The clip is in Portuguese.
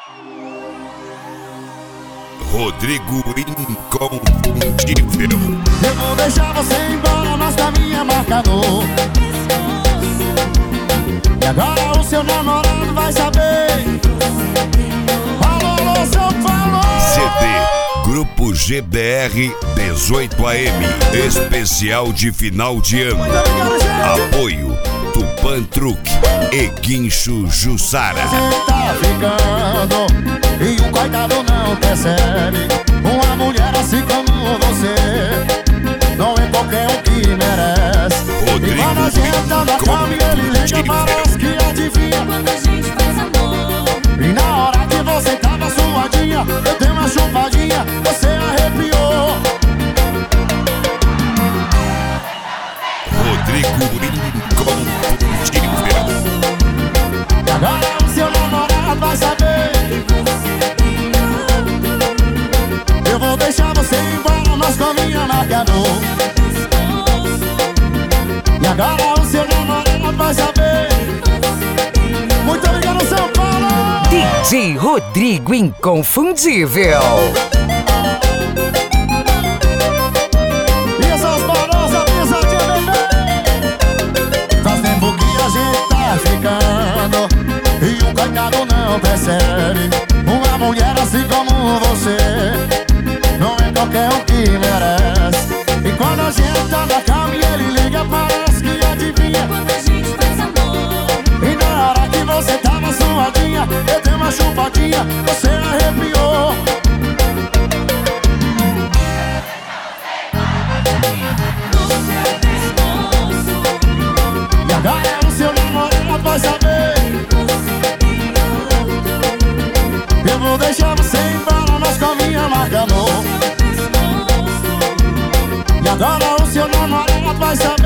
Rodrigo Inconfundível. Eu vou deixar você embora, mas caminho é marcador. E agora o seu namorado vai saber. Falou, seu falou. CD Grupo GBR 18AM, especial de final de ano. Apoio Tupan Truque e Guincho Jussara. Você tá ficando e o coitado não percebe. Uma mulher assim como você não é qualquer um que merece. Rodrigo E quando a gente tá na cama e ele liga, parece que adivinha quando a gente faz amor. E na hora que você tava suadinha, eu dei uma chupadinha, você arrepiou. Rodrigo Inconfundível. E agora o seu namorado vai saber. Eu vou deixar você embora, mas com minha marcador. E agora o seu namorado vai saber. Muito obrigado, São Paulo. DJ Rodrigo Inconfundível. E essas barosas, pisadinha, bebê. Faz tempo que a gente tá ficando e o coitado não percebe. Uma mulher assim como você não é qualquer um que merece. E quando a gente tá na cama e ele liga, parece que adivinha Quando a gente faz amor. E na hora que você tava suadinha, eu dei uma chupadinha, você arrepiou. E agora o seu namorado vai saber. Eu vou deixar você embora, mas com a minha marca amor. E agora o seu namorado vai saber.